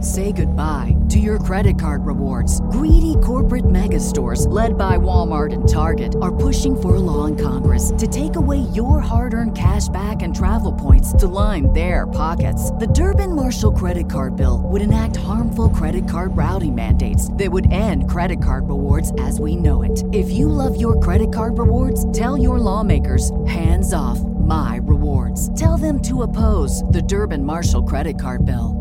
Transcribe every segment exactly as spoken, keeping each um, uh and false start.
Say goodbye to your credit card rewards. Greedy corporate mega stores, led by Walmart and Target, are pushing for a law in Congress to take away your hard-earned cash back and travel points to line their pockets. The Durbin-Marshall credit card bill would enact harmful credit card routing mandates that would end credit card rewards as we know it. If you love your credit card rewards, tell your lawmakers, hands off my rewards. Tell them to oppose the Durbin-Marshall credit card bill.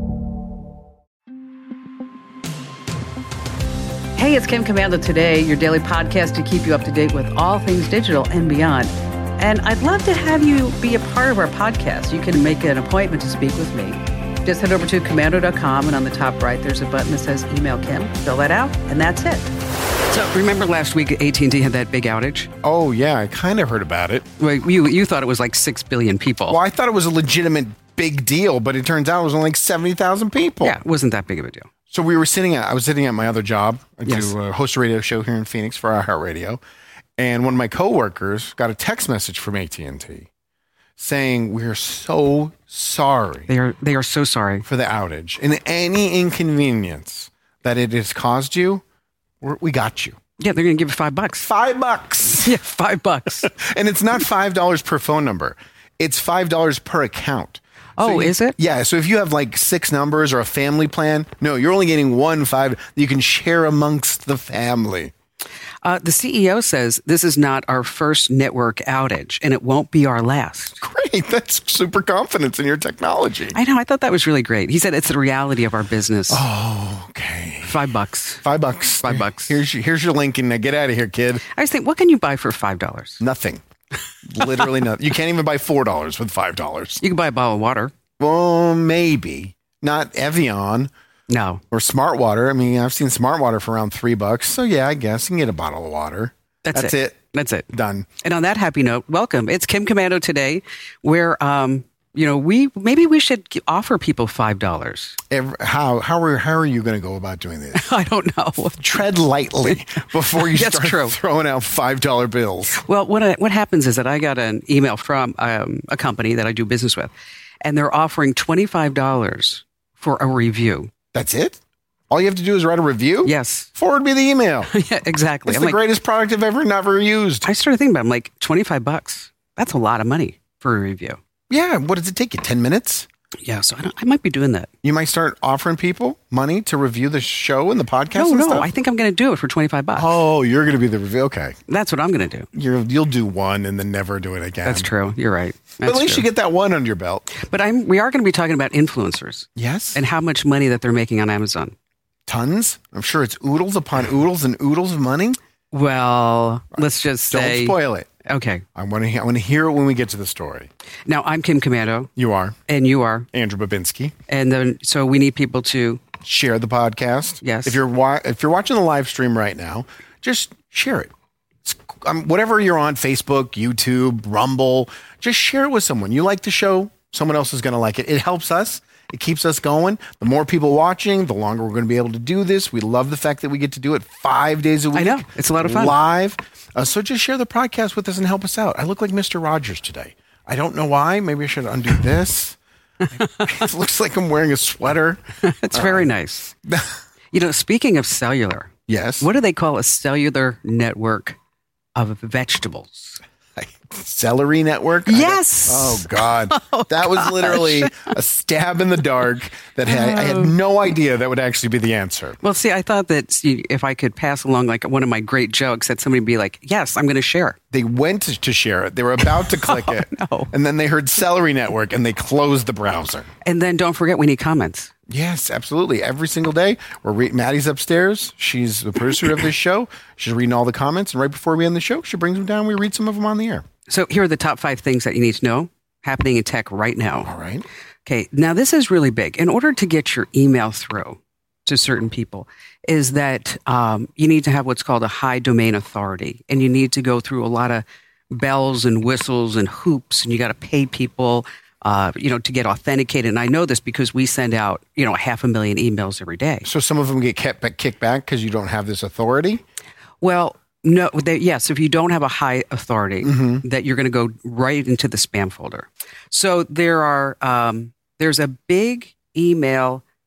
Hey, it's Kim Komando Today, your daily podcast to keep you up to date with all things digital and beyond. And I'd love to have you be a part of our podcast. You can make an appointment to speak with me. Just head over to komando dot com, and on the top right, there's a button that says Email Kim. Fill that out, and that's it. So remember last week A T and T had that big outage? Oh, yeah, I kind of heard about it. Well, you, you thought it was like six billion people. Well, I thought it was a legitimate big deal, but it turns out it was only like seventy thousand people. Yeah, it wasn't that big of a deal. So we were sitting at, I was sitting at my other job. I Yes. do uh, host a radio show here in Phoenix for iHeartRadio. And one of my coworkers got a text message from A T and T saying, we're so sorry They are they are so sorry. for the outage. And any inconvenience that it has caused you, we're, we got you. Yeah, they're going to give you five bucks. Five bucks. Yeah, five bucks. And it's not five dollars per phone number. It's five dollars per account. Oh, So you- is it? Yeah. So if you have like six numbers or a family plan, no, you're only getting one five that you can share amongst the family. Uh, the C E O says this is not our first network outage, and it won't be our last. Great. That's super confidence in your technology. I know. I thought that was really great. He said it's the reality of our business. Oh, okay. Five bucks. Five bucks. Five bucks. Here's your, here's your link and now get out of here, kid. I just think, what can you buy for five dollars? Nothing. Literally nothing. You can't even buy four dollars with five dollars. You can buy a bottle of water. Well, maybe. Not Evian. No, Or Smart Water. I mean, I've seen Smart Water for around three bucks. So yeah, I guess you can get a bottle of water. that's, That's it. it. That's it. Done. And on that happy note, welcome. It's Kim Komando Today, where um, you know, we maybe we should g- offer people five dollars. Every, how how are how are you going to go about doing this? I don't know. Tread lightly before you That's start true. throwing out five dollar bills. Well, what I, what happens is that I got an email from um, a company that I do business with, and they're offering twenty-five dollars for a review. That's it. All you have to do is write a review. Yes. Forward me the email. Yeah, exactly. It's I'm the like, greatest product I've ever never used. I started thinking about it. I'm like, twenty-five bucks. That's a lot of money for a review. Yeah. What does it take you? Ten minutes? Yeah, so I, don't, I might be doing that. You might start offering people money to review the show and the podcast. No, and no, stuff? I think I'm going to do it for twenty-five bucks. Oh, you're going to be the review. Okay. That's what I'm going to do. You're, you'll do one and then never do it again. That's true. You're right. But That's at least true. you get that one under your belt. But I'm, we are going to be talking about influencers Yes. and how much money that they're making on Amazon. Tons. I'm sure it's oodles upon oodles and oodles of money. Well, let's just Don't say. spoil it. Okay. I want to. I want to hear it when we get to the story. Now, I'm Kim Komando, You are and you are. Andrew Babinski. And then, so we need people to. Share the podcast. Yes. If you're wa- if you're watching the live stream right now, just share it. It's, um, whatever you're on, Facebook, YouTube, Rumble, just share it with someone. You like the show, someone else is going to like it. It helps us. It keeps us going. The more people watching, the longer we're going to be able to do this. We love the fact that we get to do it five days a week. I know. It's a lot of fun. Live. Uh, so just share the podcast with us and help us out. I look like Mister Rogers today. I don't know why. Maybe I should undo this. It looks like I'm wearing a sweater. It's very nice. You know, speaking of cellular, Yes. what do they call a cellular network of vegetables? Celery network? I Yes. don't- Oh, God. That was literally a stab in the dark that had, I had no idea that would actually be the answer. Well, see, I thought that see, if I could pass along like one of my great jokes, that somebody would be like, yes, I'm going to share. They went to, to share it. They were about to click it. no. And then they heard Celery Network and they closed the browser. And then don't forget, we need comments. Yes, absolutely. Every single day, we're re- Maddie's upstairs. She's the producer of this show. She's reading all the comments. And right before we end the show, she brings them down. We read some of them on the air. So here are the top five things that you need to know happening in tech right now. All right. Okay, now this is really big. In order to get your email through to certain people, is that um, you need to have what's called a high domain authority, and you need to go through a lot of bells and whistles and hoops, and you got to pay people, uh, you know, to get authenticated. And I know this because we send out, you know, half a million emails every day. So some of them get kept back, kicked back because you don't have this authority? Well, no, they, yes, if you don't have a high authority, Mm-hmm. that you're going to go right into the spam folder. So there are, um, there's a big email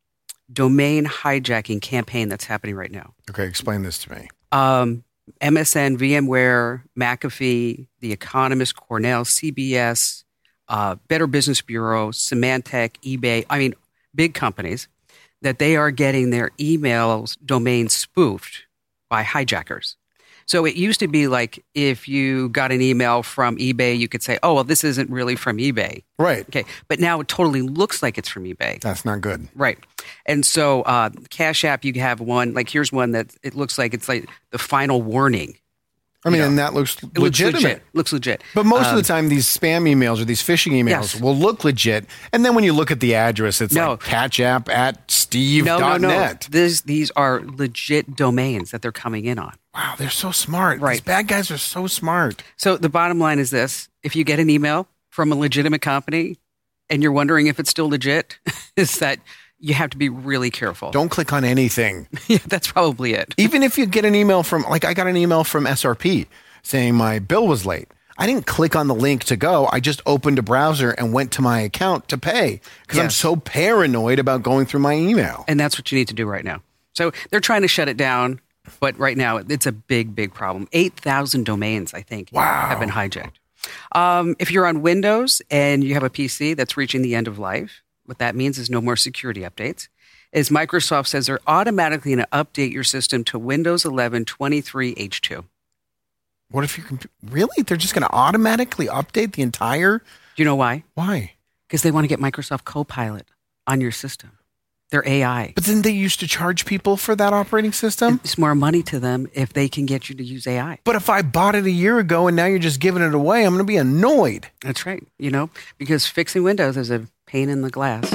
domain hijacking campaign that's happening right now. Okay, explain this to me. Um, M S N, VMware, McAfee, The Economist, Cornell, C B S, uh, Better Business Bureau, Symantec, eBay, I mean, big companies, that they are getting their emails domain spoofed by hijackers. So it used to be like if you got an email from eBay, you could say, oh, well, this isn't really from eBay. Right. Okay. But now it totally looks like it's from eBay. That's not good. Right. And so uh, Cash App, you have one, like here's one that it looks like it's like the final warning. I mean, You know, and that looks It looks legitimate. legit. Looks legit. But most Um, of the time, these spam emails or these phishing emails Yes. will look legit. And then when you look at the address, it's No. like catchapp at steve No, dot no, no. net. This, these are legit domains that they're coming in on. Wow, they're so smart. Right. These bad guys are so smart. So the bottom line is this. If you get an email from a legitimate company and you're wondering if it's still legit, is that you have to be really careful. Don't click on anything. Yeah, that's probably it. Even if you get an email from, like I got an email from S R P saying my bill was late. I didn't click on the link to go. I just opened a browser and went to my account to pay because I'm Yes. so paranoid about going through my email. And that's what you need to do right now. So they're trying to shut it down, but right now it's a big, big problem. eight thousand domains, I think, Wow. have been hijacked. Um, if you're on Windows and you have a P C that's reaching the end of life, what that means is no more security updates. Is Microsoft says they're automatically going to update your system to Windows eleven twenty-three H two. What if you comp- really? They're just going to automatically update the entire? Do you know why? Why? Because they want to get Microsoft Copilot on your system. Their A I. But then they used to charge people for that operating system. It's more money to them if they can get you to use A I. But if I bought it a year ago and now you're just giving it away, I'm going to be annoyed. That's right. You know, because fixing Windows is a pain in the glass.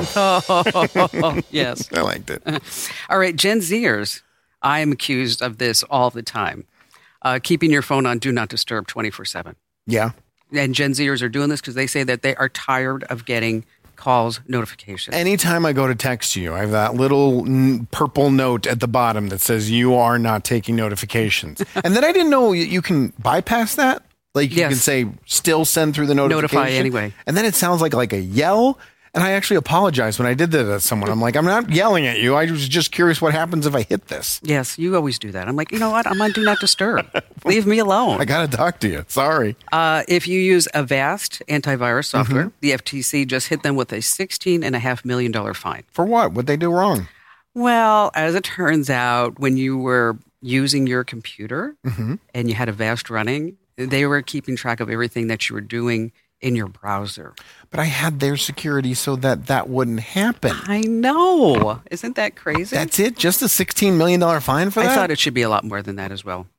Oh, yes. I liked it. All right, Gen Zers. I am accused of this all the time. Uh, keeping your phone on Do Not Disturb twenty-four seven. Yeah. And Gen Zers are doing this because they say that they are tired of getting calls, notifications. Anytime I go to text you, I have that little n- purple note at the bottom that says you are not taking notifications. And then I didn't know you, you can bypass that. Like you Yes. can say still send through the notification. Notify anyway. And then it sounds like like a yell. And I actually apologized when I did that to someone. I'm like, I'm not yelling at you. I was just curious what happens if I hit this. Yes, you always do that. I'm like, you know what? I'm on Do Not Disturb. Leave me alone. I got to talk to you. Sorry. Uh, if you use Avast antivirus software, Mm-hmm. the F T C just hit them with a sixteen point five million dollars fine. For what? What'd they do wrong? Well, as it turns out, when you were using your computer Mm-hmm. and you had Avast running, they were keeping track of everything that you were doing in your browser. But I had their security so that that wouldn't happen. I know. Isn't that crazy? That's it? Just a sixteen million dollars fine for I that? thought it should be a lot more than that as well.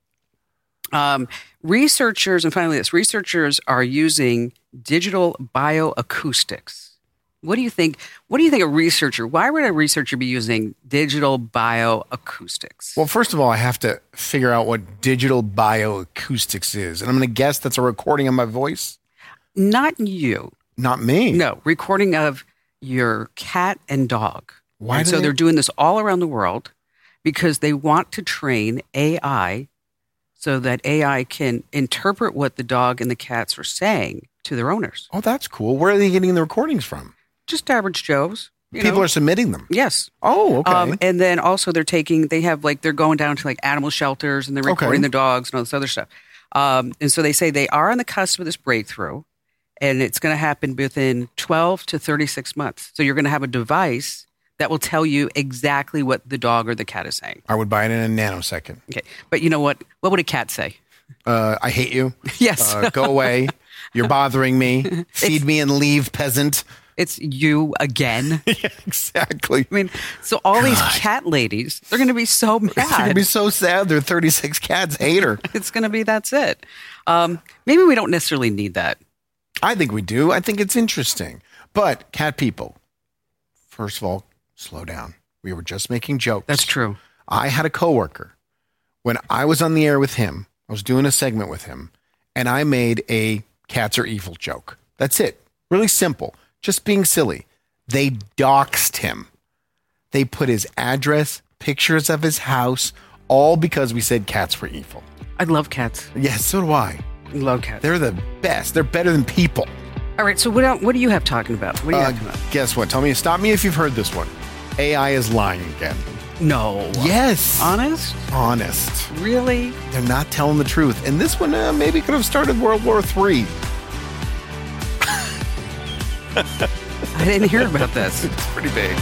Um, researchers, and finally this, researchers are using digital bioacoustics. What do you think? What do you think a researcher, why would a researcher be using digital bioacoustics? Well, first of all, I have to figure out what digital bioacoustics is. And I'm going to guess that's a recording of my voice. Not you. Not me. No, recording of your cat and dog. Why And do so they- they're doing this all around the world because they want to train A I so that A I can interpret what the dog and the cats are saying to their owners. Oh, that's cool. Where are they getting the recordings from? Just average Joes. you People know. are submitting them. Yes. Oh, okay. Um, and then also they're taking, they have like, they're going down to like animal shelters and they're Okay. recording the dogs and all this other stuff. Um, and so they say they are on the cusp of this breakthrough and it's going to happen within twelve to thirty-six months. So you're going to have a device that will tell you exactly what the dog or the cat is saying. I would buy it in a nanosecond. Okay. But you know what? What would a cat say? Uh, I hate you. Yes. Uh, go away. You're bothering me. Feed me and leave, peasant. It's you again. Yeah, exactly. I mean, so all these cat ladies, they're going to be so It's going to mad. be so sad. Their thirty-six cats hate her. It's going to be, that's it. Um, maybe we don't necessarily need that. I think we do. I think it's interesting. But cat people, first of all, slow down. We were just making jokes. That's true. I had a coworker when I was on the air with him. I was doing a segment with him, and I made a cats are evil joke. That's it. Really simple. Just being silly. They doxed him. They put his address, pictures of his house, all because we said cats were evil. I love cats. Yes, so do I. I love cats. They're the best. They're better than people. All right. So what, el- what do you have talking about? What are you Uh, talking about? guess what? Tell me, stop me if you've heard this one. A I is lying again. No. Yes. Honest? Honest. Really? They're not telling the truth. And this one uh, maybe could have started World War Three. I didn't hear about this. It's pretty big.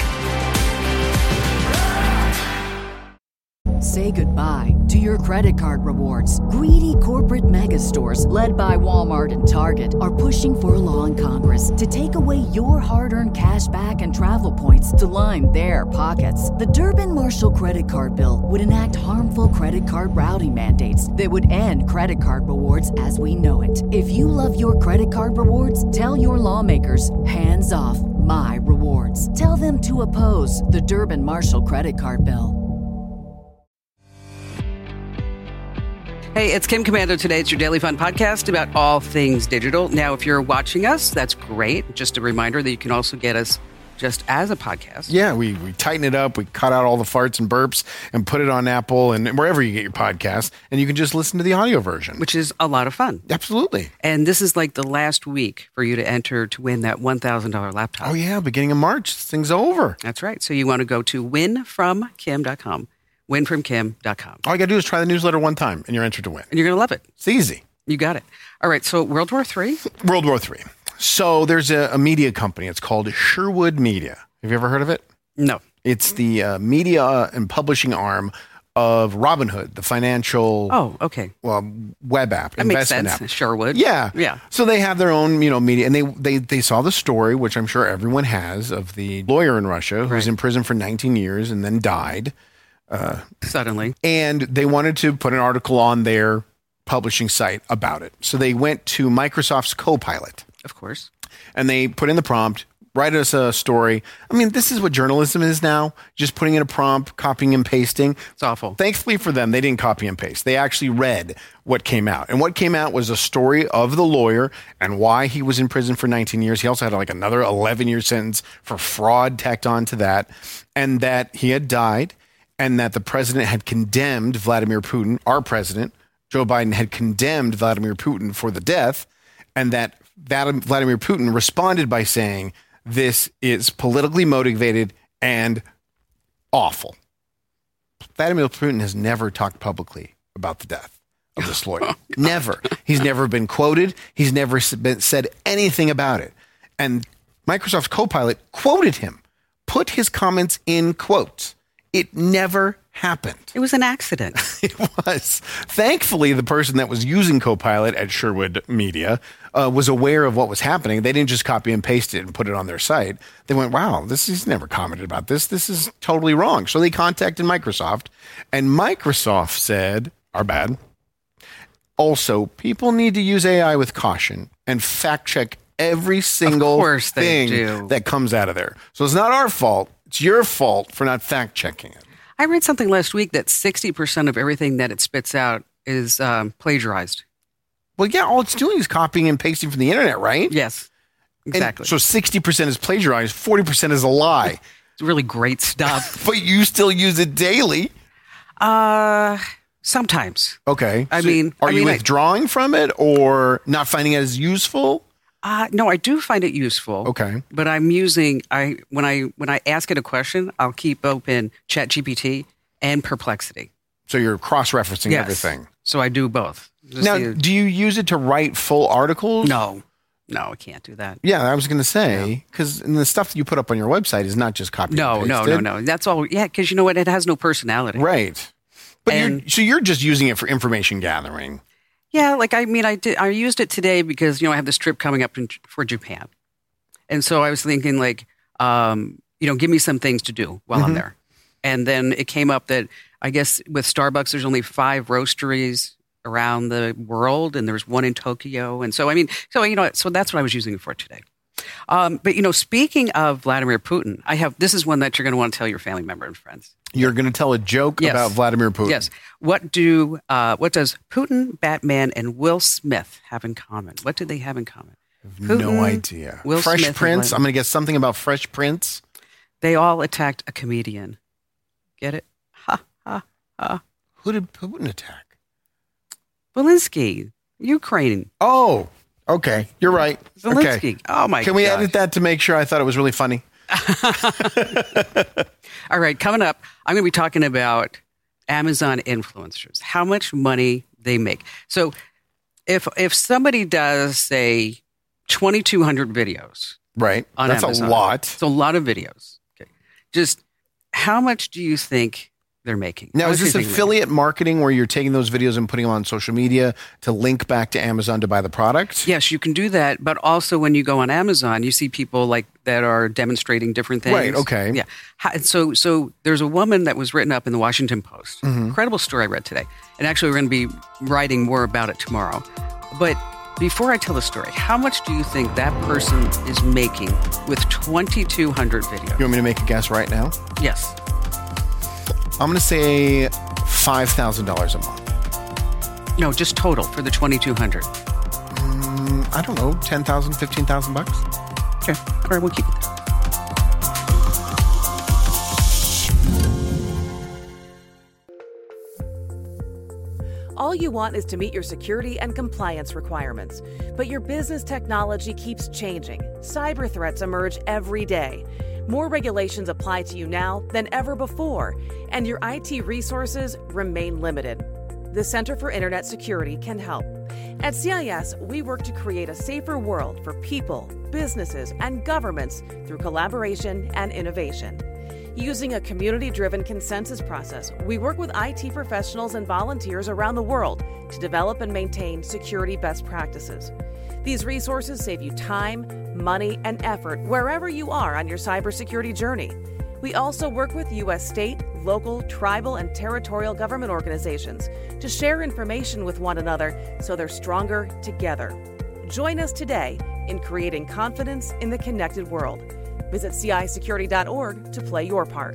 Say goodbye to your credit card rewards. Greedy corporate mega stores, led by Walmart and Target, are pushing for a law in Congress to take away your hard-earned cash back and travel points to line their pockets. The Durbin-Marshall credit card bill would enact harmful credit card routing mandates that would end credit card rewards as we know it. If you love your credit card rewards, tell your lawmakers, hands off my rewards. Tell them to oppose the Durbin-Marshall credit card bill. Hey, it's Kim Komando today. It's your Daily Fun podcast about all things digital. Now, if you're watching us, that's great. Just a reminder that you can also get us just as a podcast. Yeah, we, we tighten it up. We cut out all the farts and burps and put it on Apple and wherever you get your podcast. And you can just listen to the audio version. Which is a lot of fun. Absolutely. And this is like the last week for you to enter to win that one thousand dollars laptop. Oh, yeah. Beginning of March, this thing's over. That's right. So you want to go to win from kim dot com. win from kim dot com. All you got to do is try the newsletter one time, and you're entered to win. And you're going to love it. It's easy. You got it. All right, so World War Three? World War Three. So there's a, a media company. It's called Sherwood Media. Have you ever heard of it? No. It's the uh, media and publishing arm of Robinhood, the financial Oh, okay. well, web app, That makes investment sense. app. Sherwood. Yeah. Yeah. So they have their own, you know, media, and they, they, they saw the story, which I'm sure everyone has, of the lawyer in Russia who was Right. in prison for nineteen years and then died. Suddenly. And they wanted to put an article on their publishing site about it. So they went to Microsoft's Copilot Of course. and they put in the prompt, write us a story. I mean, this is what journalism is now, just putting in a prompt, copying and pasting. It's awful. Thankfully for them, they didn't copy and paste. They actually read what came out. And what came out was a story of the lawyer and why he was in prison for nineteen years. He also had like another eleven-year sentence for fraud tacked on to that, and that he had died, and that the president had condemned Vladimir Putin, our president, Joe Biden, had condemned Vladimir Putin for the death, and that Vladimir Putin responded by saying, this is politically motivated and awful. Vladimir Putin has never talked publicly about the death of this lawyer. Never. He's never been quoted. He's never been, said anything about it. And Microsoft's Copilot quoted him, put his comments in quotes. It never happened. It was an accident. It was. Thankfully, the person that was using Copilot at Sherwood Media uh, was aware of what was happening. They didn't just copy and paste it and put it on their site. They went, wow, this is never commented about this. This is totally wrong. So they contacted Microsoft, and Microsoft said, our bad. Also, people need to use A I with caution and fact check every single course they thing do. that comes out of there. So it's not our fault. It's your fault for not fact checking it. I read something last week that sixty percent of everything that it spits out is um, plagiarized. Well, yeah, all it's doing is copying and pasting from the internet, right? Yes, exactly. And so sixty percent is plagiarized, forty percent is a lie, It's really great stuff. but you still use it daily. uh, sometimes. Okay. I So mean- are I you mean, I- withdrawing from it or not finding it as useful? Uh, no, I do find it useful. Okay. But I'm using I when I when I ask it a question, I'll keep open ChatGPT and Perplexity. So you're cross-referencing Yes. everything. So I do both. Just Now, the- do you use it to write full articles? no, no, I can't do that. Yeah, I was going to say, because the stuff that you put up on your website is not just copy No, and no, pasted. no, no. That's all. Yeah, because you know what? It has no personality. Right. But you're, And- so you're just using it for information gathering. Yeah, like I mean, I did. I used it today because you know I have this trip coming up in, for Japan, and so I was thinking like, um, you know, give me some things to do while I'm there. And then it came up that I guess with Starbucks, there's only five roasteries around the world, and there's one in Tokyo. And so I mean, so you know, so that's what I was using it for today. Um, but you know, speaking of Vladimir Putin, I have this is one that you're going to want to tell your family member and friends. You're going to tell a joke Yes. about Vladimir Putin. Yes. What do uh, what does Putin, Batman, and Will Smith have in common? What do they have in common? No Putin, idea. Will Fresh Smith and Prince. Vladimir- I'm going to guess something about Fresh Prince. They all attacked a comedian. Get it? Ha ha ha. Who did Putin attack? Zelensky, Ukraine. Oh, okay. You're right. Zelensky. Okay. Oh my! Can we gosh. edit that to make sure I thought it was really funny? All right, coming up, I'm going to be talking about Amazon influencers, how much money they make. So if if somebody does, say, twenty-two hundred videos right, on that's Amazon, a lot. It's a lot of videos. Okay, just how much do you think they're making? Now, How is much this do you think they're affiliate marketing where you're taking those videos and putting them on social media to link back to Amazon to buy the product? Yes, you can do that. But also when you go on Amazon, you see people like that are demonstrating different things. Right, okay. Yeah. How- So so there's a woman that was written up in the Washington Post. Mm-hmm. Incredible story I read today. And actually, we're going to be writing more about it tomorrow. But before I tell the story, how much do you think that person is making with twenty-two hundred videos? You want me to make a guess right now? Yes. I'm going to say five thousand dollars a month. No, just total for the twenty-two hundred. Mm, I don't know, ten thousand, fifteen thousand bucks? Okay. All right, we'll keep it there. All you want is to meet your security and compliance requirements. But your business technology keeps changing. Cyber threats emerge every day. More regulations apply to you now than ever before, and your I T resources remain limited. The Center for Internet Security can help. At C I S, we work to create a safer world for people, businesses, and governments through collaboration and innovation. Using a community-driven consensus process, we work with I T professionals and volunteers around the world to develop and maintain security best practices. These resources save you time, money, and effort wherever you are on your cybersecurity journey. We also work with U S state, local, tribal, and territorial government organizations to share information with one another so they're stronger together. Join us today in creating confidence in the connected world. Visit C I security dot org to play your part.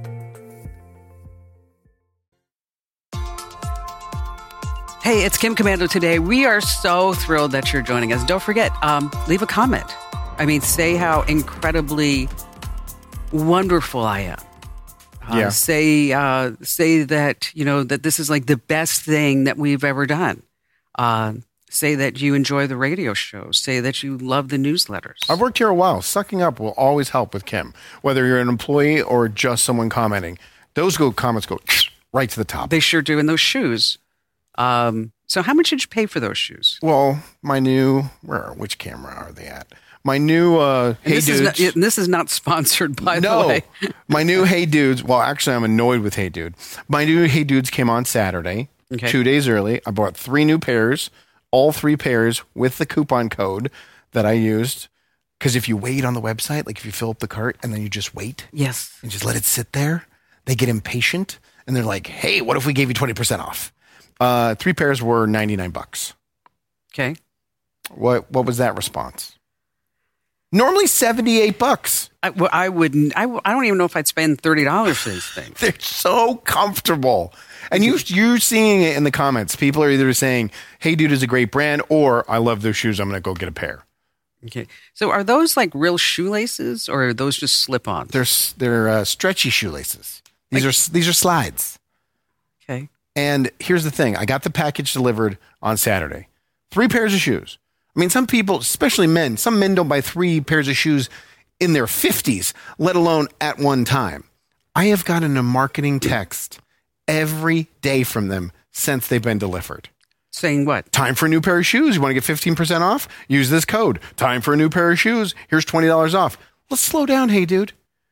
Hey, it's Kim Komando today. We are so thrilled that you're joining us. Don't forget, um, leave a comment. I mean, say how incredibly wonderful I am. Uh, Yeah. Say, uh, say that, you know, that this is like the best thing that we've ever done. Uh, say that you enjoy the radio show. Say that you love the newsletters. I've worked here a while. Sucking up will always help with Kim, whether you're an employee or just someone commenting. Those go comments go right to the top. They sure do. And those shoes. Um, so how much did you pay for those shoes? Well, my new, where, which camera are they at? My new, uh, And Hey this Dudes. Is not, and this is not sponsored, by no, the way. my new Hey Dudes. Well, actually, I'm annoyed with Hey Dude. My new Hey Dudes came on Saturday, Okay. two days early. I bought three new pairs, all three pairs with the coupon code that I used. Because if you wait on the website, like if you fill up the cart and then you just wait Yes. and just let it sit there, they get impatient and they're like, "Hey, what if we gave you twenty percent off?" Uh, three pairs were ninety-nine bucks. Okay. What what was that response? Normally seventy-eight bucks. I, well, I wouldn't. I, w- I don't even know if I'd spend thirty dollars for these things. They're so comfortable. And you you're seeing it in the comments. People are either saying, "Hey Dude is a great brand," or "I love those shoes. I'm going to go get a pair." Okay. So are those like real shoelaces, or are those just slip-ons? They're s- they're uh, stretchy shoelaces. These Like- are s- these are slides. Okay. And here's the thing. I got the package delivered on Saturday. Three pairs of shoes. I mean, some people, especially men, some men don't buy three pairs of shoes in their fifties, let alone at one time. I have gotten a marketing text every day from them since they've been delivered. Saying what? Time for a new pair of shoes. You want to get fifteen percent off? Use this code. Time for a new pair of shoes. Here's twenty dollars off. Let's slow down, Hey Dude.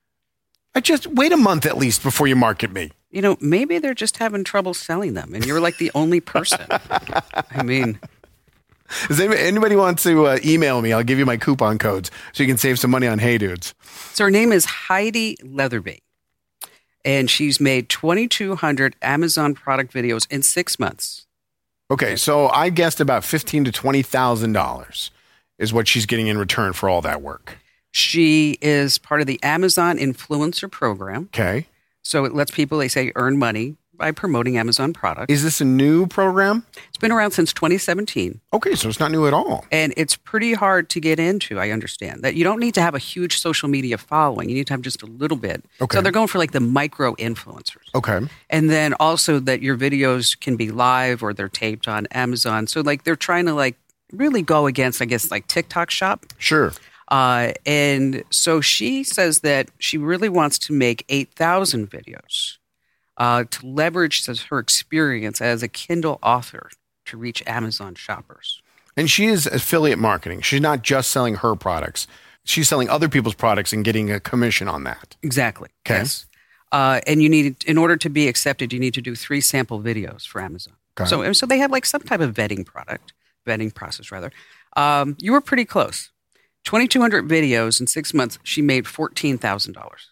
I just wait a month at least before you market me. You know, maybe they're just having trouble selling them, and you're like the only person. I mean, Does anybody, anybody want to uh, email me? I'll give you my coupon codes so you can save some money on Hey Dudes. so her name is Heidi Leatherby, and she's made twenty-two hundred Amazon product videos in six months. Okay, so I guessed about fifteen to twenty thousand dollars is what she's getting in return for all that work. She is part of the Amazon Influencer Program. Okay, So it lets people, they say, earn money by promoting Amazon products. is this a new program? It's been around since twenty seventeen, Okay, so it's not new at all. and it's pretty hard to get into, I understand. That you don't need to have a huge social media following. You need to have just a little bit. Okay. So they're going for like the micro influencers. Okay, And then also that your videos can be live or they're taped on Amazon. So like they're trying to like really go against, I guess, like TikTok Shop. sure. Uh, and so she says that she really wants to make eight thousand videos uh, to leverage her experience as a Kindle author to reach Amazon shoppers. And she is affiliate marketing. She's not just selling her products. She's selling other people's products and getting a commission on that. Exactly. Okay. Yes. Uh, and you need, in order to be accepted, you need to do three sample videos for Amazon. Okay. So, so they have like some type of vetting product, vetting process rather. Um, you were pretty close. twenty-two hundred videos in six months. She made fourteen thousand dollars.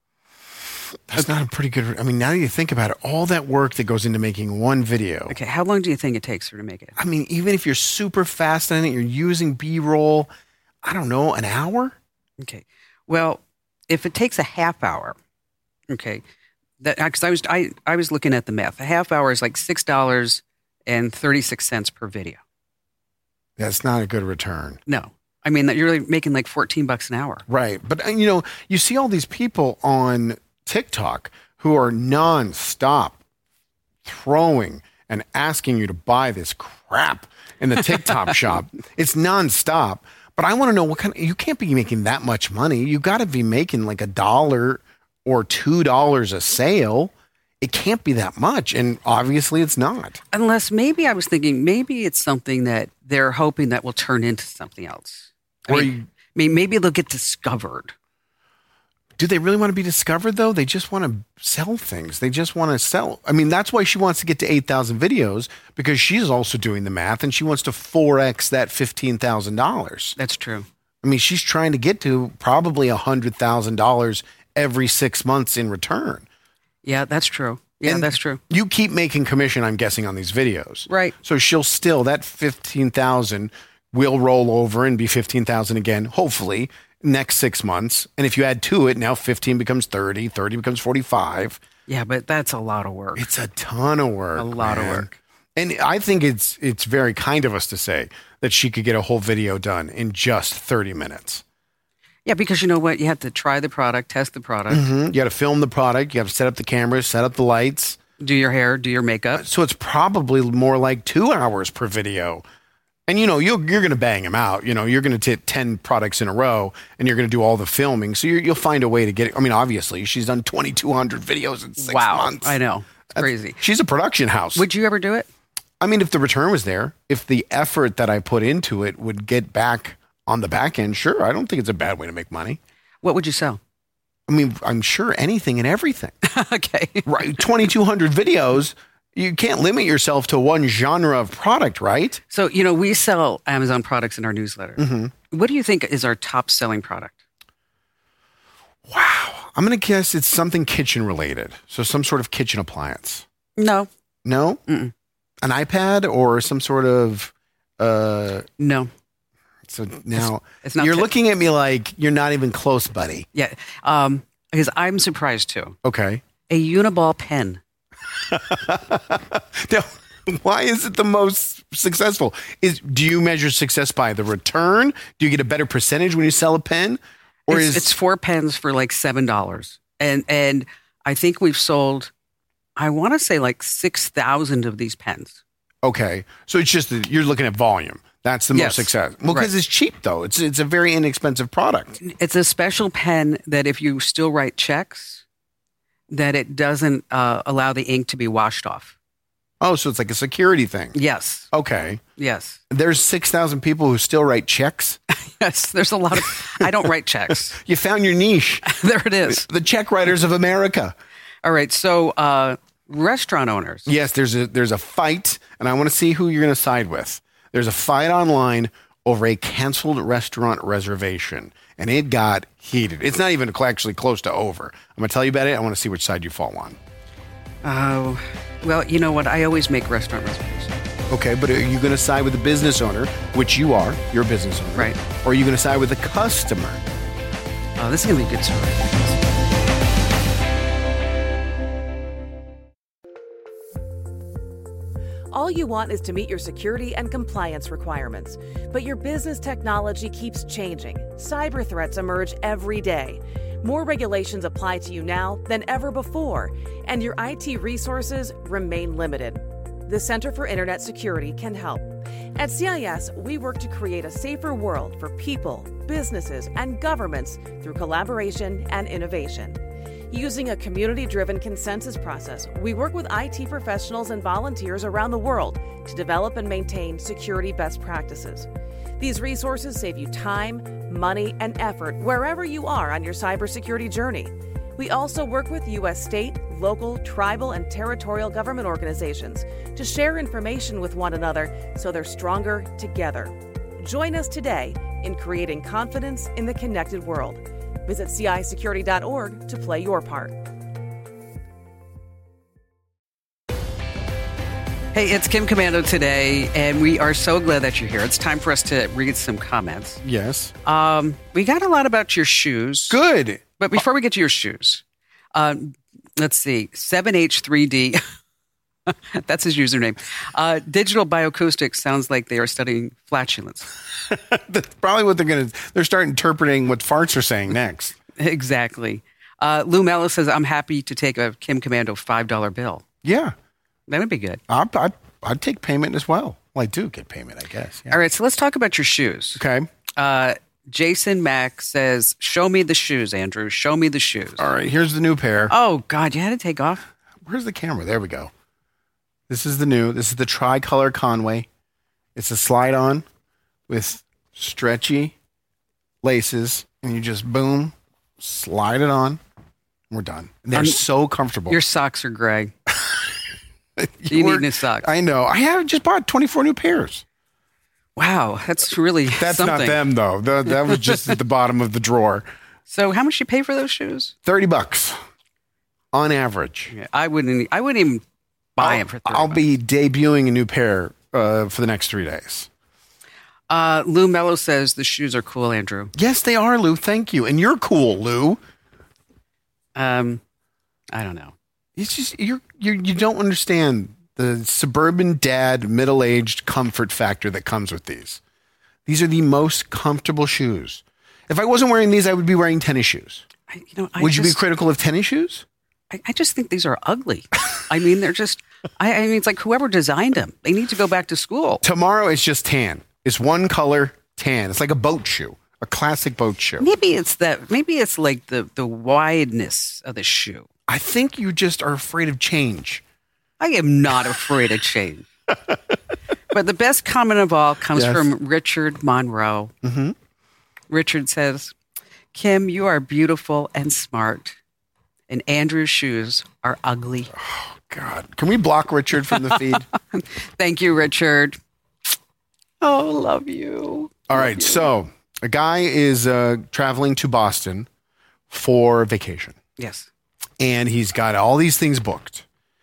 That's not a pretty good. I mean, now you think about it, all that work that goes into making one video. Okay, how long do you think it takes her to make it? I mean, even if you're super fast on it, you're using B-roll, I don't know, an hour? Okay. Well, if it takes a half hour, okay, that because I was I, I was looking at the math. A half hour is like six dollars and thirty-six cents per video. That's not a good return. No. I mean, you're really making like fourteen bucks an hour. Right. But, you know, you see all these people on TikTok who are nonstop throwing and asking you to buy this crap in the TikTok shop. It's nonstop. But I want to know what kind of, you can't be making that much money. You got to be making like a dollar or two dollars a sale. It can't be that much. And obviously it's not. Unless maybe I was thinking maybe it's something that they're hoping that will turn into something else. I Or mean, you- I mean, maybe they'll get discovered. Do they really want to be discovered, though? They just want to sell things. They just want to sell. I mean, that's why she wants to get to eight thousand videos, because she's also doing the math and she wants to four X that fifteen thousand dollars. That's true. I mean, she's trying to get to probably one hundred thousand dollars every six months in return. Yeah, that's true. Yeah, And that's true. You keep making commission, I'm guessing, on these videos. Right. So she'll still, that fifteen thousand will roll over and be fifteen thousand again, hopefully, next six months. And if you add to it, now fifteen becomes thirty, thirty becomes forty-five. Yeah, but that's a lot of work. It's a ton of work. A lot of man. work. And I think it's it's very kind of us to say that she could get a whole video done in just thirty minutes. Yeah, because you know what? You have to try the product, test the product, Mm-hmm. You got to film the product. You have to set up the cameras, set up the lights. do your hair, do your makeup. So it's probably more like two hours per video. And, you know, you're, you're going to bang them out. You know, you're going to take ten products in a row and you're going to do all the filming. So you're, you'll find a way to get it. I mean, obviously, she's done twenty-two hundred videos in six Wow, months. I know. It's That's- crazy. She's a production house. Would you ever do it? I mean, if the return was there, if the effort that I put into it would get back on the back end, sure. I don't think it's a bad way to make money. What would you sell? I mean, I'm sure anything and everything. Okay. Right. twenty-two hundred videos. You can't limit yourself to one genre of product, right? So, you know, we sell Amazon products in our newsletter. Mm-hmm. What do you think is our top selling product? Wow. I'm going to guess it's something kitchen related. So some sort of kitchen appliance. No. No? Mm-mm. An iPad or some sort of, uh, No. so now it's not you're tech- looking at me like you're not even close, buddy. Yeah. Um, because I'm surprised too. Okay. A Uniball pen. Now, why is it the most successful? Is do you measure success by the return? Do you get a better percentage when you sell a pen? Or it's, is it's four pens for like seven dollars, and and I think we've sold, I want to say like six thousand of these pens. okay? So it's just that you're looking at volume. That's the most Yes. success. Well, because Right. it's cheap though. It's it's a very inexpensive product. It's a special pen that if you still write checks, that it doesn't uh, allow the ink to be washed off. Oh, so it's like a security thing. Yes, Okay. yes, There's six thousand people who still write checks. yes. There's a lot of. I don't write checks. You found your niche. There it is. The check writers of America. All right. So uh, restaurant owners. Yes, there's a there's a fight, and I want to see who you're going to side with. There's a fight online over a canceled restaurant reservation, and it got heated. It's not even actually close to over. I'm going to tell you about it. I want to see which side you fall on. Oh, well, you know what? I always make restaurant reservations. Okay, but are you going to side with the business owner, which you are, you're a business owner, Right. Or are you going to side with the customer? Oh, this is gonna be a good story. All you want is to meet your security and compliance requirements. But your business technology keeps changing. Cyber threats emerge every day. More regulations apply to you now than ever before, and your I T resources remain limited. the Center for Internet Security can help. At C I S, we work to create a safer world for people, businesses, and governments through collaboration and innovation. Using a community-driven consensus process, we work with I T professionals and volunteers around the world to develop and maintain security best practices. These resources save you time, money, and effort wherever you are on your cybersecurity journey. We also work with U S state, local, tribal, and territorial government organizations to share information with one another so they're stronger together. Join us today in creating confidence in the connected world. Visit C I security dot org to play your part. Hey, it's Kim Komando today, and we are so glad that you're here. It's time for us to read some comments. Yes. Um, we got a lot about your shoes. Good. But before we get to your shoes, um, let's see, seven H three D, that's his username. Uh, Digital Bioacoustics sounds like they are studying flatulence. That's probably what they're going to, they're starting interpreting what farts are saying next. Exactly. Uh, Lou Mello says, I'm happy to take a Kim Komando five dollar bill. Yeah. That would be good. I'd, I'd, I'd take payment as well. Well, I do get payment, I guess. Yeah. All right, so let's talk about your shoes. Okay. Uh, Jason Mack says, show me the shoes, Andrew. Show me the shoes. All right, here's the new pair. Oh, God, you had to take off? Where's the camera? There we go. This is the new. This is the Tricolor Conway. It's a slide-on with stretchy laces, and you just, boom, slide it on. We're done. And they're Um, so comfortable. Your socks are gray. you You were- need new socks. I know. I have just bought twenty-four new pairs. Wow, that's really That's something. not them, though. That, that was just at the bottom of the drawer. So how much you pay for those shoes? thirty bucks on average. Yeah, I wouldn't. I wouldn't even buy I'll, them for thirty I'll bucks. be debuting a new pair uh, for the next three days. Uh, Lou Mello says the shoes are cool, Andrew. Yes, they are, Lou. Thank you. And you're cool, Lou. Um, I don't know. It's just you're, you're you don't understand the suburban dad, middle-aged comfort factor that comes with these. These are the most comfortable shoes. If I wasn't wearing these, I would be wearing tennis shoes. I, you know, I would you just, be critical of tennis shoes? I, I just think these are ugly. I mean, they're just. I, I mean, it's like whoever designed them. They need to go back to school. Tomorrow it's just tan. It's one color tan. It's like a boat shoe, a classic boat shoe. Maybe it's that. Maybe it's like the the wideness of the shoe. I think you just are afraid of change. I am not afraid of change. But the best comment of all comes Yes. from Richard Monroe. Mm-hmm. Richard says, Kim, you are beautiful and smart, and Andrew's shoes are ugly. God, can we block Richard from the feed? Thank you, Richard. Oh, love you. All right, so a guy is uh, traveling to Boston for vacation, Yes. and he's got all these things booked,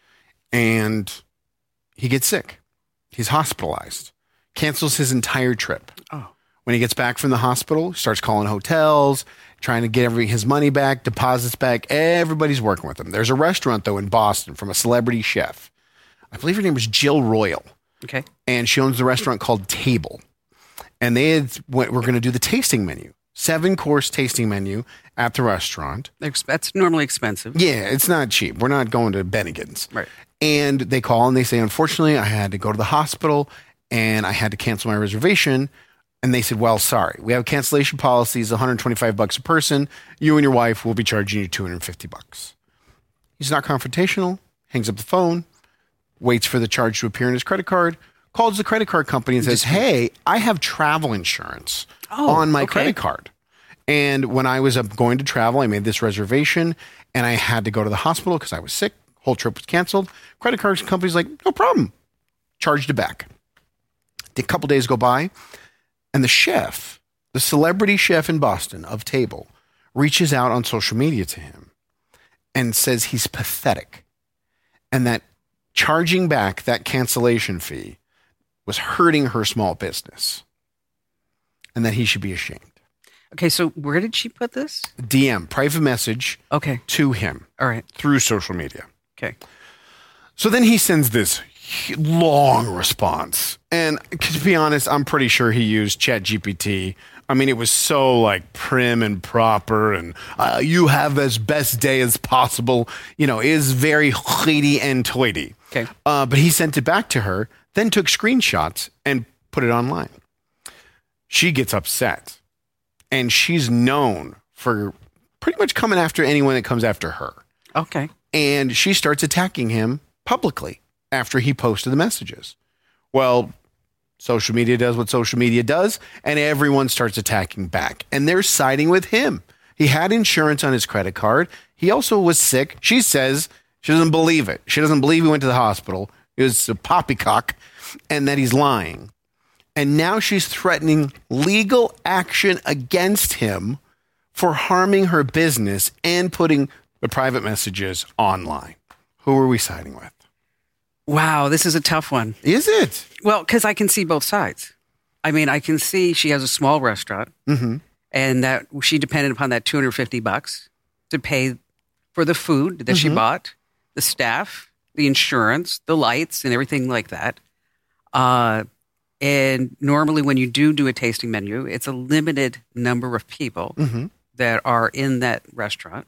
and he gets sick. He's hospitalized, cancels his entire trip. Oh. When he gets back from the hospital, he starts calling hotels, trying to get every, his money back, deposits back. Everybody's working with him. There's a restaurant, though, in Boston from a celebrity chef. I believe her name was Jill Royal. Okay. And she owns the restaurant called Table. And they had, went, we're going to do the tasting menu, seven course tasting menu at the restaurant. Ex- That's normally expensive. Yeah, it's not cheap. We're not going to Bennigan's. Right. And they call and they say, unfortunately, I had to go to the hospital and I had to cancel my reservation. And they said, well, sorry, we have cancellation policies, one hundred twenty-five bucks a person. You and your wife will be charging you two hundred fifty bucks. He's not confrontational, hangs up the phone, waits for the charge to appear in his credit card, calls the credit card company and says, hey, I have travel insurance Oh, on my okay. credit card. And when I was up going to travel, I made this reservation and I had to go to the hospital because I was sick. Whole trip was canceled. Credit card company's like, no problem. Charged it back. A couple days go by and the chef, the celebrity chef in Boston of Table, reaches out on social media to him and says he's pathetic and that charging back that cancellation fee was hurting her small business and that he should be ashamed. Okay, so where did she put this? D M, private message Okay. to him All right. through social media. Okay. So then he sends this long response And to be honest, I'm pretty sure he used ChatGPT. I mean, it was so like prim and proper, and uh, you have as best day as possible. You know, it is very hoity and toity. Okay. Uh, but he sent it back to her, then took screenshots and put it online. She gets upset, and she's known for pretty much coming after anyone that comes after her. Okay. And she starts attacking him publicly after he posted the messages. Well, social media does what social media does, and everyone starts attacking back. And they're siding with him. He had insurance on his credit card. He also was sick. She says she doesn't believe it. She doesn't believe he went to the hospital. It was a poppycock, and that he's lying. And now she's threatening legal action against him for harming her business and putting the private messages online. Who are we siding with? Wow, this is a tough one. Is it? Well, because I can see both sides. I mean, I can see she has a small restaurant, Mm-hmm. and that she depended upon that two hundred fifty bucks to pay for the food that Mm-hmm. she bought, the staff, the insurance, the lights, and everything like that. Uh, and normally, when you do do a tasting menu, it's a limited number of people Mm-hmm. that are in that restaurant.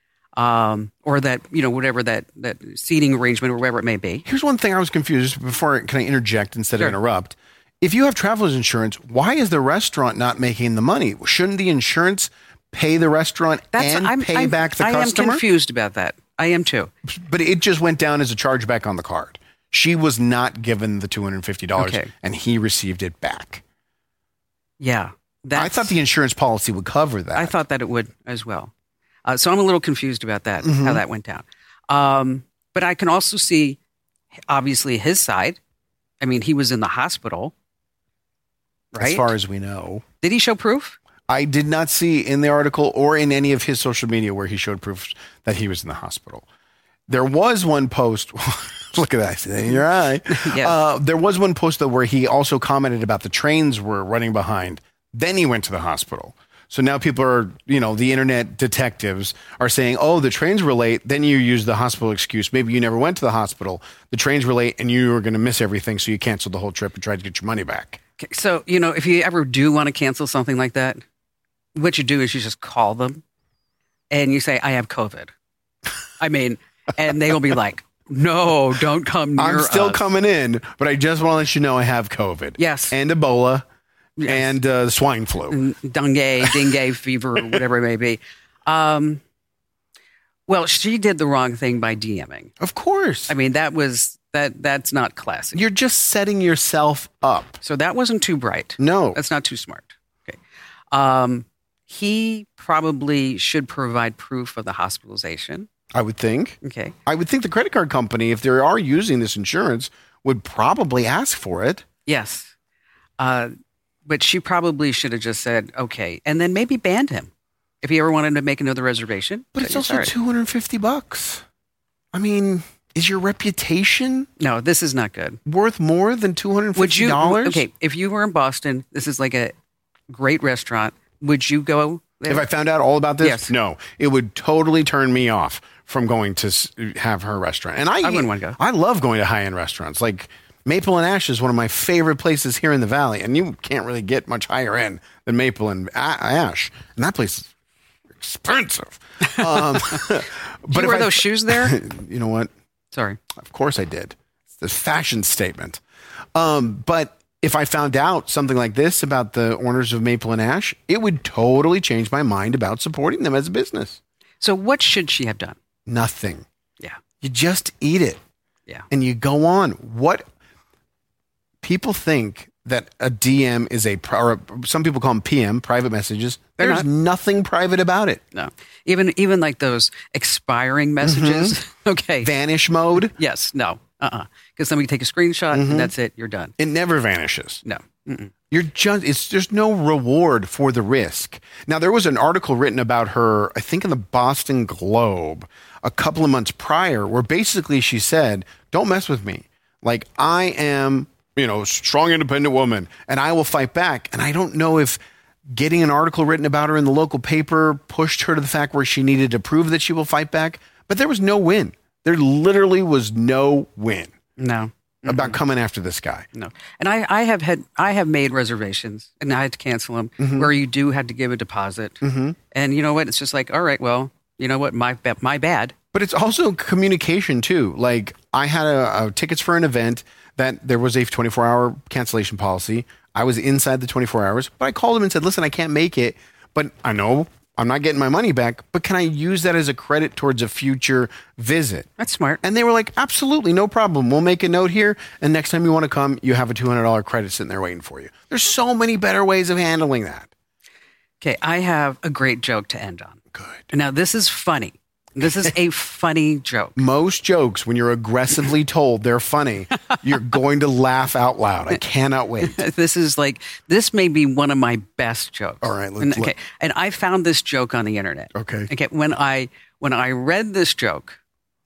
Um, or that, you know, whatever that, that seating arrangement or whatever it may be. Here's one thing I was confused before. Can I interject instead Sure. of interrupt? If you have traveler's insurance, why is the restaurant not making the money? Shouldn't the insurance pay the restaurant and I'm, pay I'm, back the I customer? am confused about that. I am too. But it just went down as a chargeback on the card. She was not given the two hundred fifty dollars, Okay. and he received it back. Yeah. I thought the insurance policy would cover that. I thought that it would as well. Uh, so I'm a little confused about that, Mm-hmm. how that went down. Um, but I can also see, obviously, his side. I mean, he was in the hospital, right? As far as we know. Did he show proof? I did not see in the article or in any of his social media where he showed proof that he was in the hospital. There was one post. Look at that. I see that in your eye. Yeah. Uh, there was one post, though, where he also commented about the trains were running behind. Then he went to the hospital. So now people are, you know, the internet detectives are saying, oh, the trains were late. Then you use the hospital excuse. Maybe you never went to the hospital. The trains were late and you were going to miss everything. So you canceled the whole trip and tried to get your money back. Okay, so, you know, if you ever do want to cancel something like that, what you do is you just call them and you say, I have COVID. I mean, and they will be like, no, don't come near I'm still us. coming in, but I just want to let you know I have COVID. Yes. And Ebola. Yes. And uh, swine flu. Dengue, dengue fever, whatever it may be. Um, well, she did the wrong thing by DMing. Of course. I mean, that was that. That's not classy. You're just setting yourself up. So that wasn't too bright. No. That's not too smart. Okay. Um, he probably should provide proof of the hospitalization. I would think. Okay. I would think the credit card company, if they are using this insurance, would probably ask for it. Yes. Uh, but she probably should have just said, okay, and then maybe banned him if he ever wanted to make another reservation. But say, it's also "Sorry." two hundred fifty bucks. I mean, is your reputation No, this is not good. worth more than two hundred Would fifty you? dollars? Okay, if you were in Boston, this is like a great restaurant. Would you go there? If I found out all about this, Yes. no, it would totally turn me off from going to s- have her restaurant. And I, I wouldn't wanna go. I love going to high end restaurants. Like Maple and Ash is one of my favorite places here in the Valley, and you can't really get much higher end than Maple and A- Ash. And that place is expensive. Um, but Did you if wear I- those shoes there? You know what? Sorry. Of course I did. It's the fashion statement. Um, but if I found out something like this about the owners of Maple and Ash, it would totally change my mind about supporting them as a business. So what should she have done? Nothing. Yeah. You just eat it Yeah. and you go on. What people think that a D M is a, pri- or some people call them P M, private messages. They're There's not. nothing private about it. No. Even even like those expiring messages. Mm-hmm. Okay. Vanish mode, Yes. No. Uh-uh. Because somebody take a screenshot Mm-hmm. and that's it. You're done. it never vanishes. No. Mm-mm. You're just, it's, there's no reward for the risk. Now, there was an article written about her, I think in the Boston Globe, a couple of months prior, where basically she said, don't mess with me. Like, I am, you know, strong, independent woman, and I will fight back. And I don't know if getting an article written about her in the local paper pushed her to the fact where she needed to prove that she will fight back, but there was no win. There literally was no win. No. mm-hmm. about coming after this guy. No. And I, I have had, I have made reservations and I had to cancel them mm-hmm. where you do have to give a deposit. Mm-hmm. And you know what? It's just like, all right, well, you know what? My, my bad. But it's also communication too. Like I had a, a tickets for an event that there was a twenty-four hour cancellation policy. I was inside the twenty-four hours, but I called him and said, listen, I can't make it, but I know I'm not getting my money back, but can I use that as a credit towards a future visit? That's smart. And they were like, absolutely, no problem. We'll make a note here. And next time you want to come, you have a two hundred dollars credit sitting there waiting for you. There's so many better ways of handling that. Okay, I have a great joke to end on. Good. Now, this is funny. This is a funny joke. Most jokes, when you're aggressively told they're funny, you're going to laugh out loud. I cannot wait. This is like, this may be one of my best jokes. All right. Let's and, okay. Look. And I found this joke on the internet. Okay. Okay. When I, when I read this joke,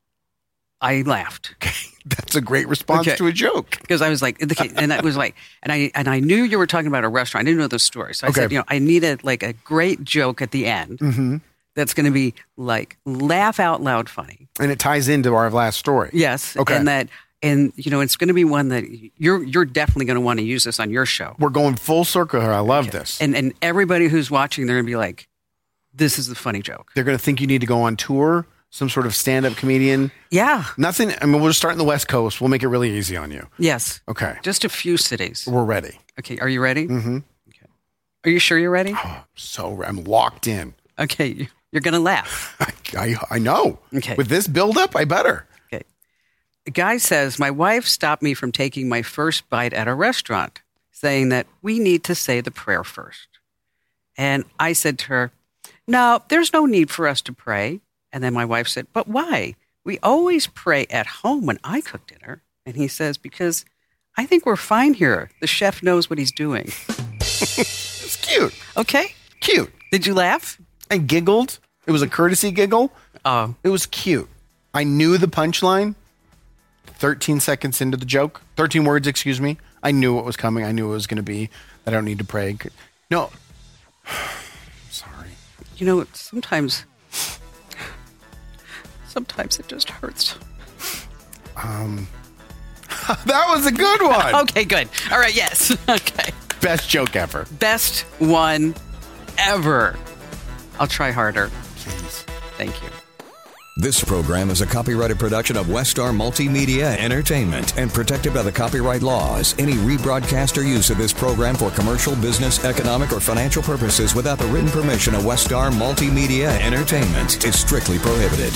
I laughed. Okay. That's a great response okay. to a joke. Because I was like, and I was like, and I, and I knew you were talking about a restaurant. I didn't know the story. So I okay. said, you know, I needed like a great joke at the end. Mm-hmm. That's going to be like laugh out loud funny. And it ties into our last story. Yes. Okay. And that, and you know, it's going to be one that you're, you're definitely going to want to use this on your show. We're going full circle here. I love okay. this. And, and everybody who's watching, they're going to be like, this is the funny joke. They're going to think you need to go on tour, some sort of stand-up comedian. Yeah. Nothing. I mean, we'll just start in the West Coast. We'll make it really easy on you. Yes. Okay. Just a few cities. We're ready. Okay. Are you ready? Mm-hmm. Okay. Are you sure you're ready? Oh, so I'm locked in. Okay. You're going to laugh. I, I, I know. Okay. With this buildup, I better. Okay. The guy says, my wife stopped me from taking my first bite at a restaurant, saying that we need to say the prayer first. And I said to her, no, there's no need for us to pray. And then my wife said, but why? We always pray at home when I cook dinner. And he says, because I think we're fine here. The chef knows what he's doing. It's cute. Okay. Cute. Did you laugh? I giggled. It was a courtesy giggle. Oh. It was cute. I knew the punchline thirteen seconds into the joke. thirteen words, excuse me. I knew what was coming. I knew it was going to be that I don't need to pray. No. Sorry. You know, sometimes... Sometimes it just hurts. Um, that was a good one. Okay, good. All right, yes. Okay. Best joke ever. Best one ever. I'll try harder. Please. Thank you. This program is a copyrighted production of Westar Multimedia Entertainment and protected by the copyright laws. Any rebroadcast or use of this program for commercial, business, economic, or financial purposes without the written permission of Westar Multimedia Entertainment is strictly prohibited.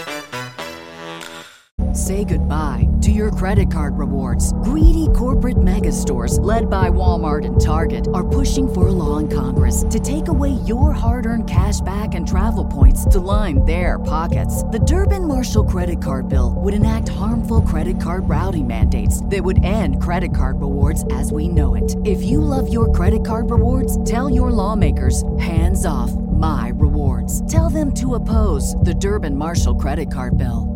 Say goodbye to your credit card rewards. Greedy corporate mega stores, led by Walmart and Target, are pushing for a law in Congress to take away your hard-earned cash back and travel points to line their pockets. The Durbin-Marshall credit card bill would enact harmful credit card routing mandates that would end credit card rewards as we know it. If you love your credit card rewards, tell your lawmakers, hands off my rewards. Tell them to oppose the Durbin-Marshall credit card bill.